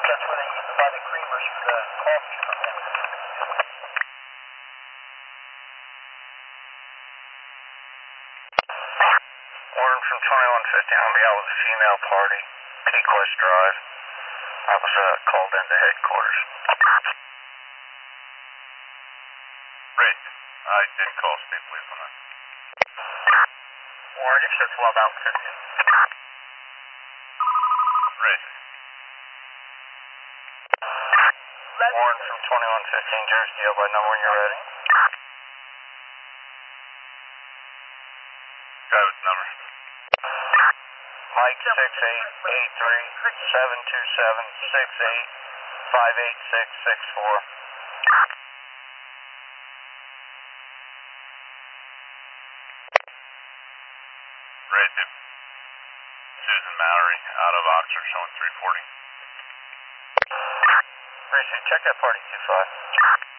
That's where they used to buy the creamers for the coffee from them. Warren from 2150, I'll be out with a female party, Pequest Drive. I was called into headquarters. Right. I did call speed police on that. Warren, you said 12 out 50. Right. Warren from 2115, Jersey, Deal by number when you're ready. Guy with the number. Mike 6883-727-68-58664. Right. Susan Mallory out of Oxford showing 340. Appreciate it. Check that party 25.